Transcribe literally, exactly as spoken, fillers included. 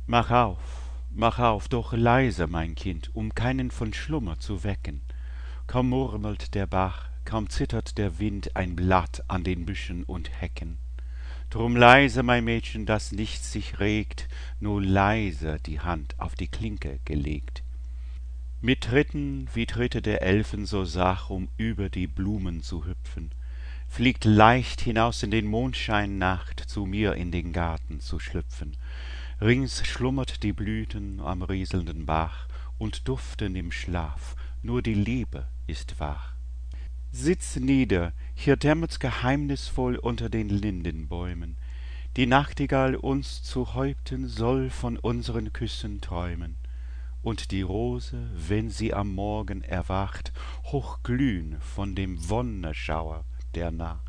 Mach auf, mach auf, doch leise, mein Kind, um keinen von Schlummer zu wecken. Kaum murmelt der Bach, kaum zittert der Wind ein Blatt an den Büschen und Hecken. Drum leise, mein Mädchen, dass nichts sich regt, nur leise die Hand auf die Klinke gelegt. Mit Tritten wie Tritte der Elfen so sach, um über die Blumen zu hüpfen, fliegt leicht hinaus in den Mondschein Nacht, zu mir in den Garten zu schlüpfen. Rings schlummert die Blüten am rieselnden Bach und duften im Schlaf, nur die Liebe ist wach. Sitz nieder, hier dämmert's geheimnisvoll unter den Lindenbäumen. Die Nachtigall uns zu Häupten soll von unseren Küssen träumen. Und die Rose, wenn sie am Morgen erwacht, hochglühn von dem Wonneschauer der Nacht.